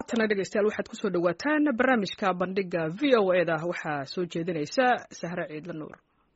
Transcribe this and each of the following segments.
haatana dhegeystayaal waxaad ku soo dhawaataan barnaamijka bandhiga VOA-da waxaa soo jeedinaysa Sahra Ciidla Nuur.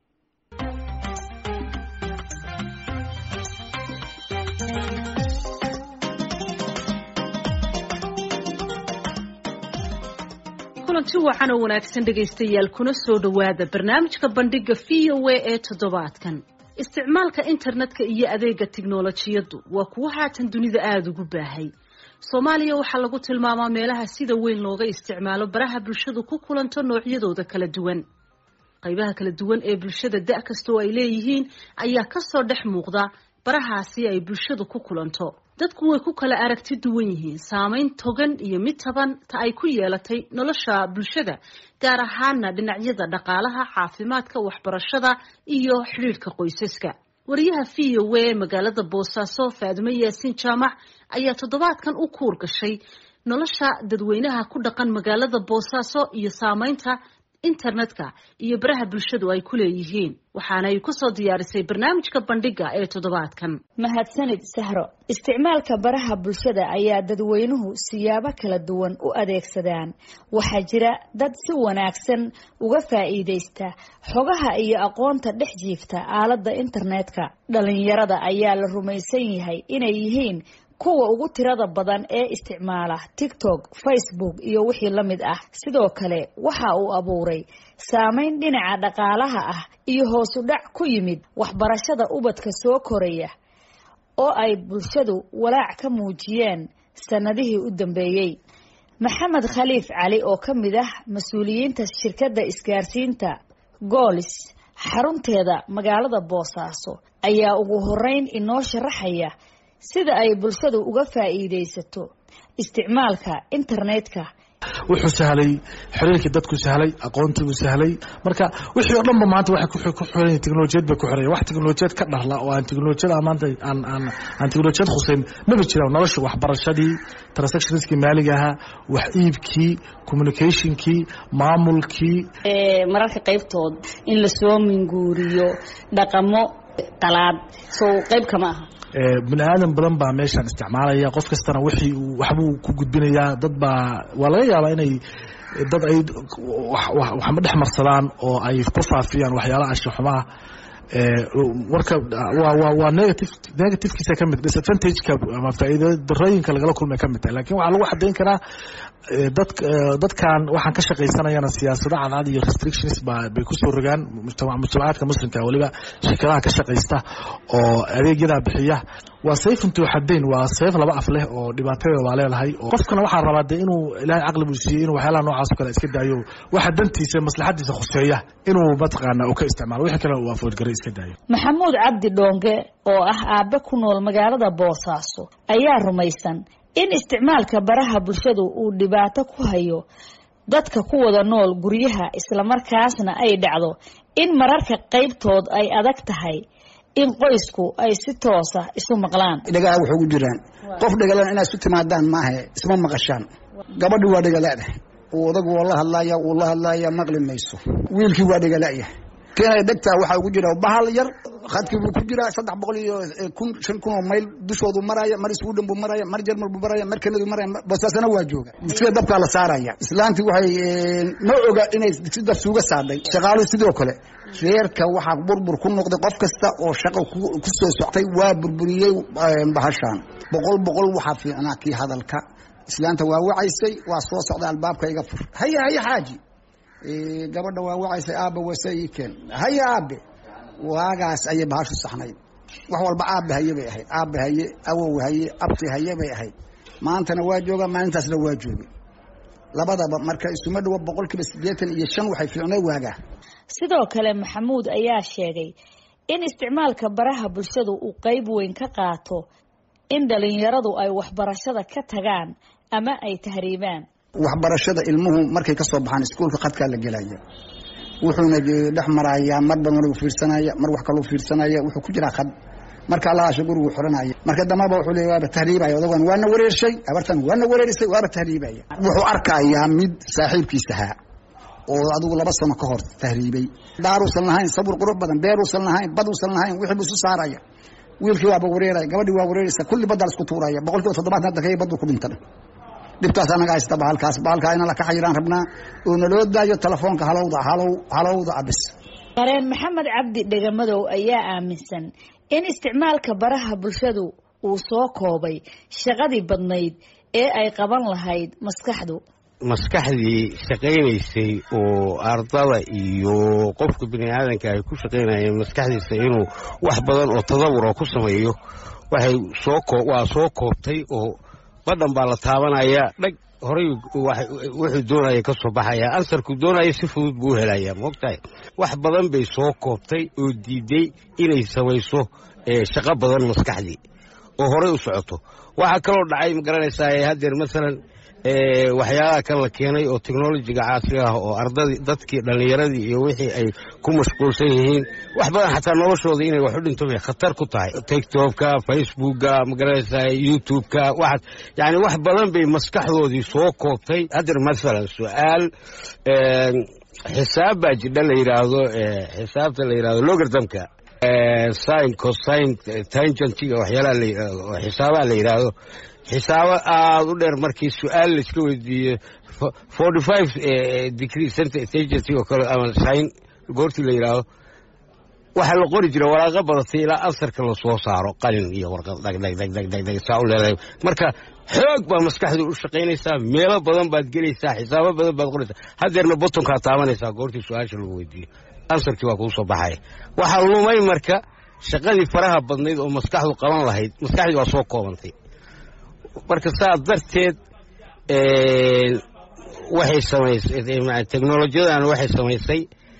kulanti wacan oo wanaagsan dhegeystayaal kuna soo dhawaada barnaamijka bandhiga VOA ee toddobaadkan. Isticmaalka internetka iyo adeega tiknoolajiyadu waa kuwa haatan dunida aad ugu baahay. Soomaaliya waxaa lagu tilmaamaa meelaha sida weyn looga isticmaalo baraha bulshadu ku kulanto noocyadooda kala duwan. Qaybaha kala duwan ee bulshada da' kasta oo ay leeyihiin ayaa ka soo dhex muuqda barahaasi ay bulshadu ku kulanto. Dadku way ku kala aragti duwan yihiin saameyn togan iyo mid taban ta ay ku yeelatay nolosha bulshada gaar ahaana dhinacyada dhaqaalaha, caafimaadka, waxbarashada iyo xiriirka qoysaska. Wariyaha VOA magaalada Boosaaso Faadimo Yaasiin Jaamac ayaa toddobaadkan u kuur gashay nolosha dadweynaha ku dhaqan magaalada Boosaaso iyo saameynta internetka iyo baraha bulshadu ay ku leeyihiin. waxaana ay ku soo diyaarisay barnaamijka bandhiga ee toddobaadkan. mahadsanid Sahro. Isticmaalka baraha bulshada ayaa dadweynuhu siyaabo kala duwan u adeegsadaan. waxaa jira dad si wanaagsan uga faa'iideysta xogaha iyo aqoonta dhex jiifta aaladda internetka. dhalinyarada ayaa la rumaysan yahay inay yihiin kuwa ugu tirada badan ee isticmaala TikTok, Facebook iyo wixii la mid ah. sidoo kale waxa uu abuuray saameyn dhinaca dhaqaalaha ah iyo hoos u dhac ku yimid waxbarashada ubadka soo koraya oo ay bulshadu walaac ka muujiyeen sanadihii u dambeeyay. Maxamed Khaliif Cali oo ka mid ah mas'uuliyiinta shirkadda isgaarsiinta Golis xarunteeda magaalada Boosaaso ayaa ugu horeyn inoo sharaxaya sida ay bulshadu uga faa'iideysato isticmaalka internetka. wuxuu sahlay xiriirka dadku sahlay aqoontigu sahlay marka wixii oo dhanba maanta waxa ku xiran tiknoolajiyad ba ku xiran wax tiknoolajiyad ka dhaxla oo aan tiknoolajiyada maanta aan tiknoolajiyad khuseyn ma jiro nolosha waxbarashadii transactionskii maaliga ah wax iibkii communicationkii maamulkii mararka qaybtood in la soo minguuriyo dhaqamo qalaad soo qayb kama aha. bini aadan badan baa meeshan isticmaalaya qof kastana wixii waxbuu ku gudbinayaa dad baa waa laga yaabaa inay dad ay wax ma dhex marsadaan oo ay ku faafiyaan waxyaalaha anshaxumaha warka waa negative-kiisa ka mid disadvantage-ka ama faa'iido darooyinka lagala kulmay ka mid tahay laakiin waxaa lagu xadayn karaa dadkan waxaan ka shaqaysanayana siyaasado cadcad iyo restrictions bay ku soo rogaan mujtamacaadka muslimka waliba shirkadaha ka shaqaysta oo adeegyada bixiya waa sayf intuu xadayn waa sayf laba af leh oo dhibaatadeeda waa leedahay oo qofkana waxaa rabaa dee inuu ilaahay caqli buu siiyey inuu waxyaalaha noocaas oo kale iska daayo waxa dantiisa maslaxadiisa khuseeya inuu mataqaana uu ka isticmaalo wixii kale uu afoodgaray iska daayo. Maxamuud Cabdi Dhoonge oo ah aabe ku nool magaalada Boosaaso ayaa rumaysan in isticmaalka baraha bulshadu uu dhibaato ku hayo dadka ku wada nool guryaha isla markaasna ay dhacdo in mararka qaybtood ay adag tahay in qoysku ay si toos ah isu maqlaan. Dhagaa wuxuu ku jiraan qof dhagalan inaad isu timaadaan ma aha isma maqashaan. gabadhu waa dhagalaada odagu wala hadlaaya maqli mayso. wiilkii waa dhagalaaya keenay dhagtaa waxa ugu jira bahal yar khadkii uu ku jira 300,000 oo mayl dushoodu maraya mar isku dhanbu maraya mar jarmal bu maraya mar kanadu maraya Boosasana waa jooga sida dabka la saaraya islaantii waxay noo oga inay dab suuga saarday shaqaale sidoo kale reerka waxa burbur ku noqday qof kasta oo shaqo ku soo soctay waa burburiyay bahashan boqol waxa fiicnaa kii hadalka islaanta waa wacaysay waa soo socday albaabka iga fur haya xaaji gabadha waa wacaysay aaba wasayikeen haya aabe waagaas ay bahashu saxnayd wax walba aabe hayay ahayd aabe haye awow haye abti haye bay ahayd maantana waa jooga maalintaasna waa joogay labadaba marka isuma dhaw 85% waxay fiicnay waaga. sidoo kale Maxamuud ayaa sheegay in isticmaalka baraha bulshadu uu qayb weyn ka qaato in dhalinyaradu ay waxbarashada ka tagaan ama ay tahriibaan. waxbarashada ilmuhu markay ka soo baxaan iskuulka qadka la galaya wuxuuna dhex marayaa marba maruu fiirsanaya mar wax kale uu fiirsanaya wuxuu ku jira qad marka Allah shukuru xuranaya marka damaba wuxuu leeyahay tahriibaya odagan waana wareershay abartan waana wareerisay waa tahriibaya wuxuu arkayaa mid saaxiibkiisa ha oo adigu 2 sano ka hor tahriibay daarusan lahayn sabir qurub badan beerusan lahayn badusan lahayn wixii buu saaraya wiilkii waa wareeray gabadhii waa wareeraysa kulli badal isku tuuraya 70% dadka ay badu ku dhintaan dhibtaas anaga haysta bahalkaa ina la ka xayiraan rabnaa oo naloo daayo telefoonka halowda abis. qareen maxamed cabdi dhegamadow ayaa aaminsan in isticmaalka baraha bulshadu uu soo koobay shaqadii badnayd ee ay qaban lahayd maskaxdii shaqaynaysay oo ardada iyo qofka bini'aadanka ay ku shaqaynayeen maskaxdiisa inuu wax badan oo tadawur ku sameeyo waa soo koobtay oo badhan baa la taabanaya dhag horay wuxuu doonaya ka soo baxaya ansarku doonaya si fudud buu helayaa moogtahay wax badan bay soo koobtay oo diiday inay samayso shaqo badan maskaxdii oo horay u socoto waxaa kaloo dhacay ma garanaysaa haddeer masalan waxyaalaha kan la keenay oo technologiga casriga ah oo ardadii dadkii dhallinyaradii iyo wixii ay ku mashquulsan yihiin wax badan xataa noloshooda inay wax u dhinto bay khatar ku tahay tiktokka facebookka ma garanaysaa youtubeka yani wax badan bay maskaxdoodii soo koobtay haddeer masalan su-aal xisaab baa jidha la yidhaahdo xisaabta la yidhahdo logarthamka sin cosine tangentiga waxyaalaha xisaabaha la yidhaahdo xisaabo aad u dheer markii su-aal laiska weydiiyo 45 degree tangenti oo kale ama sin goortii la yidhaahdo waxaa la qori jira waraaqo badatay ilaa ansarka lasoo saaro qalin iyo warqad dhagdhagdhagdhagdhag saa u leedahay marka xoog baa maskaxdu u shaqaynaysaa meelo badan baad gelaysaa xisaabo badan baad qoraysaa haddeerna botonkaa taabanaysaa goortii su-aasha lagu weydiiyo ansarkii waa kuu soo baxaya waxaa lumay marka shaqadii faraha badnayd oo maskaxdu qaban lahayd maskaxdii waa soo koobantay marka saa darteed waxay samaysay teknolojiyadan waxay samaysay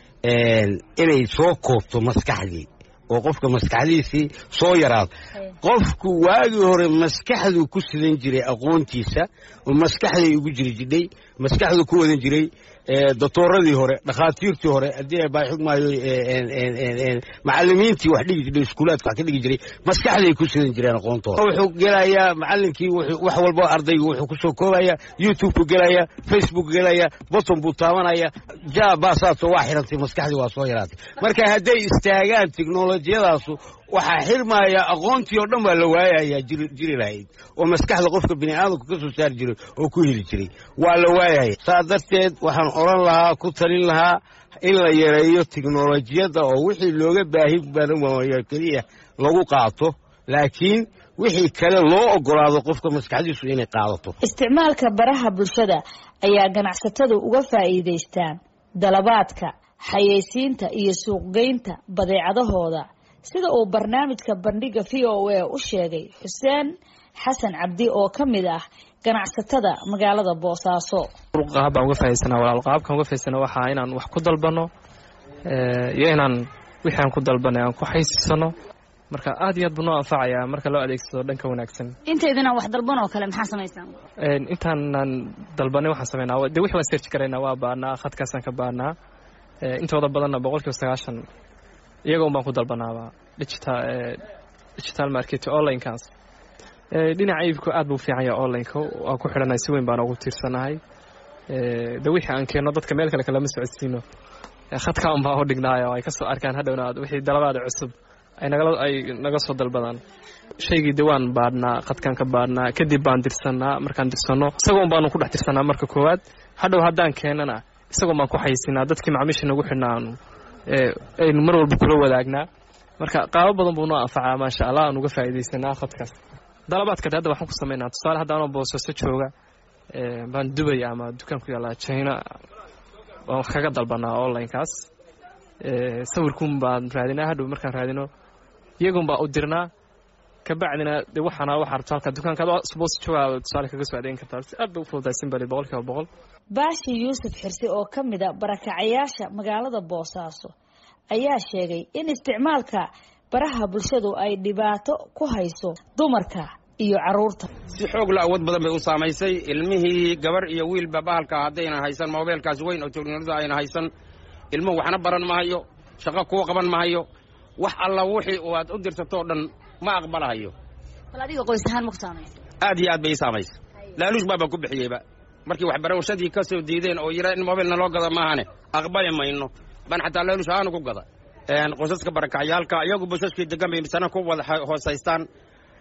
inay soo koobto maskaxdii oo qofka maskaxdiisii soo yaraado qofku waagii hore maskaxduu ku sidan jiray aqoontiisa oo maskaxday ugu jiri jidhay maskaxduu ku wadan jiray doctooradii hore dhakhaatiirtii hore haddii ay baaxugmaayo macallimiintii wax dhigi jiray iskuulaadka wax ka dhigi jiray maskaxday ku sidan jireen aqoontooda wuxuu gelayaa macallinkii wax walba ardaygu wuxuu ku soo koobaya youtube-ku gelaya facebook gelaya botton buu taabanaya baasaasoo waa xirantay maskaxdii waa soo yaraatay marka hadday istaagaan teknolojiyadaasu waxaa xirmaya aqoontii oo dhan baa la waayayaa jiri lahayd oo maskaxda qofka bini'aadamku ka soo saari jiray oo ku heli jiray waa la waayaya saa darteed waxaan odhan lahaa ku talin lahaa in la yareeyo teknolojiyadda oo wixii looga baahi badan waayo keliya lagu qaato laakiin wixii kale loo ogolaado qofka maskaxdiisu inay qaadato isticmaalka baraha bulshada ayaa ganacsatadu uga faa'iidaystaan dalabaadka xayeysiinta iyo suuqgeynta badeecadahooda sida uu barnaamijka bandhiga VOA u sheegay Xuseen Xasan Cabdi oo ka mid ah ganacsatada magaalada Boosaaso. qaabka uga faa'iideysana qaabka uga faa'iideysana waxa inaan wax ku dalbano iyo inaan wixii aan ku dalbanay aan ku xaysiisano marka aad iyo aad buu noo anfacaya marka loo adeegsado dhanka wanaagsan. Inteedina wax dalbano kale maxaa sameeysan? intaan dalbanay waxaan sameeynaa wixii waan search karaynaa waa baanaa khadkaasaan ka baanaa intooda badanna 90% iyagoo baan ku dalbanaaba digital market online kaas dhinaca iibku aad buu fiican yahay online ka waa ku xidhanay si weyn baan ugu tiirsanahay wixii aan keeno dadka meel kale kala ma socodsiino khadka aan baa u dhignaayo ay ka soo arkaan hadhowna wixii dalabaad cusub ay naga soo dalbadaan shaygii diwaan baadnaa khadkan ka baadnaa kadib baan dirsanaa markaan dirsano isagoo baan ku dhex dirsanaa marka koowaad hadhow haddaan keenana isagoo baan ku xaysinaa dadkii macaamiisha nagu xidhnaanu aynu mar walba kula wadaagnaa marka qaabo badan buu noo anfacaa maasha allah aan uga faa'iidaysanaa khadkaas dalabaadka hadda waxaan ku sameynaa tusaale hadda anoo Boosaaso jooga baan Dubai ama dukaan ku yaala China waan kaga dalbanaa online kaas sawirkun baan raadinaa hadhow markaan raadino iyagoon baa u dirnaa ka bacdina waxaana waxa rabtaa dukaankaada Boos jooga tusaale kaga soo adeyn kartaa aad buu fududaysan bari 100% Baashi Yuusuf Xirsi oo ka mid ah barakacayaasha magaalada Boosaaso ayaa sheegay in isticmaalka baraha bulshadu ay dhibaato ku hayso dumarka iyo caruurta si xoog la awood badan bay u saameysay ilmihii gabar iyo wiilba bahalka hadayna haysan mobilkaas weyn oo teknolojiyada ayna haysan ilmo waxna baran maayo shaqo ku qaban maayo wax alla wixii oo aad u dirsato dhan ma aqbalayo wal adiga qoys ahaan ma ku saameeyay aad iyo aad bay saameysay laaluush baba ku bixiyayba markii wax barashadii ka soo diideen oo yira in mobilna loo gado maahane aqbali mayno ban xataa laaluush aan ku gada qoysaska barakacayaalka iyagu bosaskii degan bay misana ku wada hoosaystaan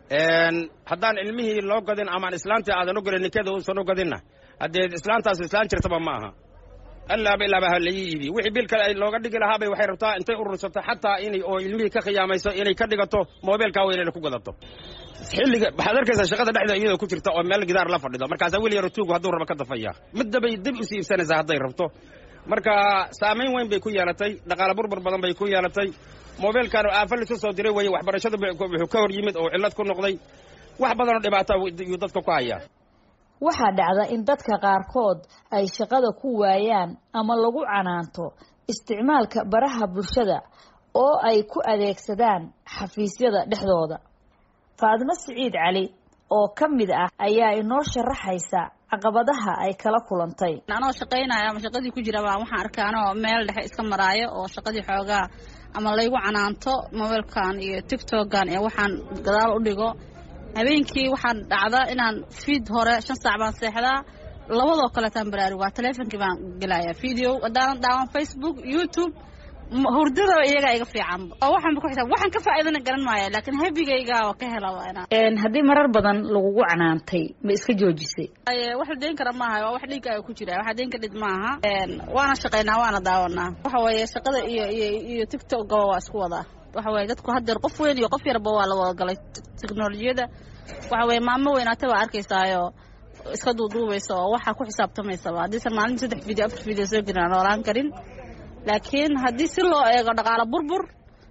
haddaan ilmihii loo gadin amaan islaantii aadan u gelin ninkeeda uusan u gadinna haddee islaantaas islaan jirtaba ma aha ilaaba ha laii iibiyo wixii bil kale ay looga dhigi lahaabay waxay rabtaa intay urursato xataa inay oo ilmihii ka khiyaamayso inay ka dhigato moobeelkaa weynayna ku gadato xilliga waxaad arkaysaa shaqada dhexda iyadoo ku jirta oo meel gidaar la fadhido markaasaa wiil yaro tuugu hadduu raba ka dafaya middabay dib u sii iibsanaysaa hadday rabto marka saamayn weyn bay ku yeelatay dhaqaale burbur badan bay ku yeelatay moobeelkan aafa lisu soo diray weeye waxbarashada wuxuu ka hor yimid oo cillad ku noqday wax badanoo dhibaata yuu dadka ku hayaa waxaa dhacda in dadka qaarkood ay shaqada ku waayaan ama lagu canaanto isticmaalka baraha bulshada oo ay ku adeegsadaan xafiisyada dhexdooda. Faadimo Siciid Cali oo ka mid ah ayaa inoo sharaxaysa caqabadaha ay kala kulantay. anoo shaqaynaya ama shaqadii ku jira waxaan arkaa anoo meel dhexe iska maraayo oo shaqadii xoogaa ama laygu canaanto mobilkan iyo tiktokan ee waxaan gadaal u dhigo habeenkii waxaan dhacdaa inaan feed hore 5 saac baan seexdaa labadoo kale taan baraaruga taleefankii baan galayaa video hadaan daawan Facebook YouTube hurdada iyaga iga fiican oo waxaan ku xisaab waxaan ka faa'iidana garan maayo laakiin habigayga oo ka helaa hadii marar badan lagu canaantay ma iska joojisay wax la deyn kara maaha wax dhiigaaga ku jira wax deyn ka dhid maaha waana shaqeynaa waana daawanaa waxa weeye shaqada iyo TikTok waa isku wada waxa weeye dadku hadda qof weyn iyo qof yarba waa la wada galay teknolojiyada waxa weeye maamo weynaata waa arkaysaayo iska duuduubayso waxa ku xisaabtamaysa hadii san maalin 3 video 4 video soo jiraan oran karin laakiin haddii si loo eego dhaqaale burbur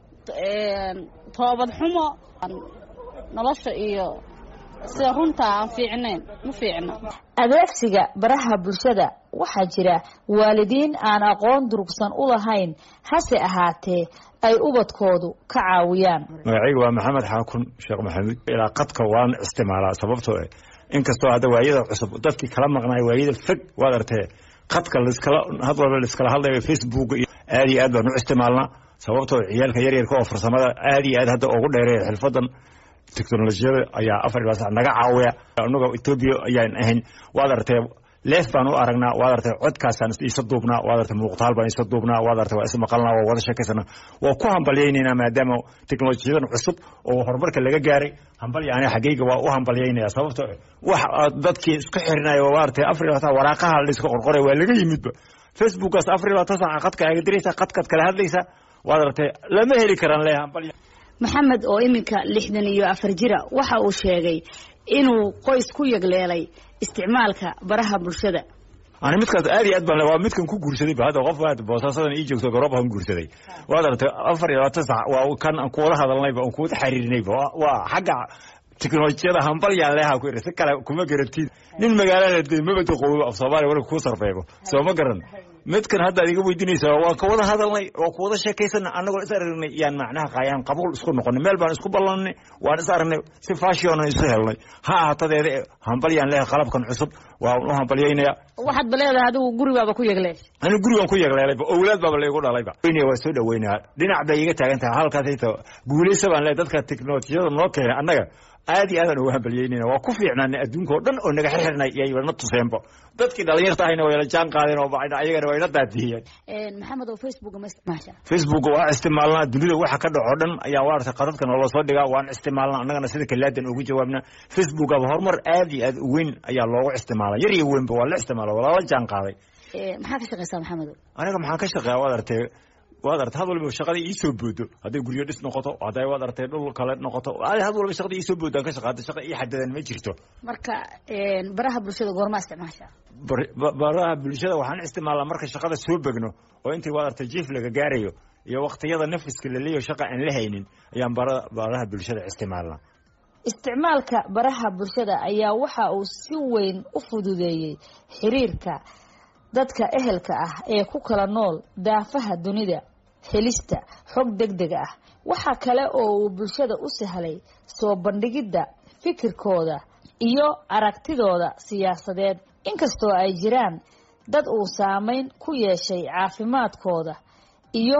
toobad xumo nolosha iyo sida runta aan fiicnayn ma fiicna adeegsiga baraha bulshada waxaa jira waalidiin aan aqoon durugsan u lahayn hase ahaatee ay ubadkoodu ka caawiyaan. magacaygu waa maxamed xaakun sheekh maxamuud ilaa qadka waan isticmaalaa sababtoo inkastoo hadda waayada cusub dadkii kala maqnaay waayada fog waad artee qadka la iskala hadlayo Facebook iyo aad iyo aad baan u isticmaalnaa sababtoo ciyaalka yaryarka oo farsamada aad iyo aad hadda ugu dheereeya xirfadan teknolojiyada ayaa 4 saac naga caawiya anaga Ethiopia ayaan ahayn waad artee leef baan u aragnaa waad artay codkaasaan isa duubnaa waad artay muuqaal baan isa duubnaa waad artay waa isma maqalnaa waa wada sheekaysana waa ku hambalyeynayna maadaama teknolojiyadan cusub oo horumarka laga gaaray hambalyaana xageyga waa u hambalyeynaya sababtoo wax dadkii isku xirinayo waa artay Afrika waraaqaha la iska qorqoray waa laga yimidba Facebookaas Afrika saac qadka ay diraysa qadkad kala hadlaysa waad artay lama heli karaan leeyahay hambalya. Maxamed oo iminka 64 jira waxa uu sheegay inuu qoys ku yagleelay isticmaalka baraha bulshada. Ani midkaas aad iyo aad baan waa midkan ku guursaday baad qof aad boosaasadan ii joogto garoob aan guursaday waad artay 4 saac waa kan aan ku wada hadalnay aan ku wada xiriirnay waa xagga teknolojiyada hambalya leeyahay ku irse kala kuma garantid nin magaalada deemada qowwa af Soomaaliya wala ku sarfeebo soo ma garan midkan hadda adiga weydiinaysa waa ka wada hadalnay oo ku wada sheekaysanay anagoo is aragnay yaan macnaha qaayaan qabuul isku noqonay meel baan isku ballanay waan is aragnay si fashion isku helnay ha ahatadeeda hambalyaan leeyahay qalabkan cusub waa u hambalyeynaya waxaad baleedahay adigu gurigaaba ku yeglay anigu gurigaan ku yegleelay awlaad baba leeyahay dhalayba inay waa soo dhaweynaa dhinac bay iga taagan tahay halkaas ay guulaysa baan leeyahay dadka teknolojiyada noo keenay annaga aad iyo aad ugu hambalyeynayna waa ku fiicnaan adduunka oo dhan oo naga xirnay iyay wana tuseenba dadkii dhalinyarta ahayna way la jaan qaadeen oo ayagana way la daadiyeen. Maxamed oo Facebook ma isticmaasha Facebook waa isticmaalna dunida waxa ka dhaco dhan ayaa waarta qadadkan oo la soo dhigaa waan isticmaalna annagana sida kalaadan ugu jawaabna Facebook aba horumar aad iyo aad u weyn ayaa loogu isticmaalaa yar iyo weynba waa la isticmaalaa wala la jaan qaaday. Maxaa ka shaqeysaa Maxamed? Aniga maxaan ka shaqeeyaa waad artay waad artay had walba shaqada ii soo boodo haday guriyo dhis noqoto haday waad artay dhul kale noqoto had walba shaqada ii soo boodo ka shaqada shaqa ii xadadan ma jirto. Marka baraha bulshada goorma isticmaasha? baraha bulshada waxaan isticmaalaa marka shaqada soo bagno oo intii waad artay jiif laga gaarayo iyo waqtiyada nafiska la leeyo shaqa aan la haynin ayaan baraha bulshada isticmaalnaa. Isticmaalka baraha bulshada ayaa waxa uu si weyn u fududeeyay xiriirka dadka ehelka ah ee ku kala nool daafaha dunida helista xog degdeg ah waxa kale oo uu bulshada u sahlay soo bandhigida fikirkooda iyo aragtidooda siyaasadeed inkastoo ay jiraan dad uu saameyn ku yeeshay caafimaadkooda iyo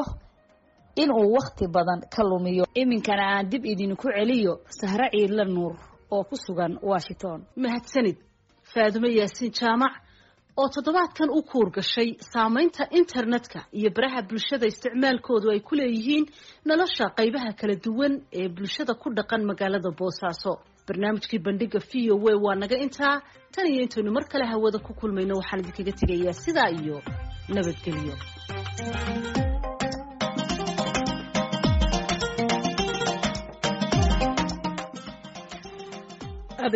in uu waqti badan ka lumiyo. Iminkana aan dib idinku celiyo Sahra Ciidla Nuur oo ku sugan Washington. mahadsanid Faadimo Yaasiin Jaamac oo toddobaadkan u kuur gashay saamaynta internetka iyo baraha bulshada isticmaalkoodu ay ku leeyihiin nolosha qaybaha kala duwan ee bulshada ku dhaqan magaalada Boosaaso. barnaamijkii bandhiga VOA waa naga intaa tan iyo intaynu mar kale hawada ku kulmayno waxaan idinkaga tegayaa sidaa iyo nabadgelyo.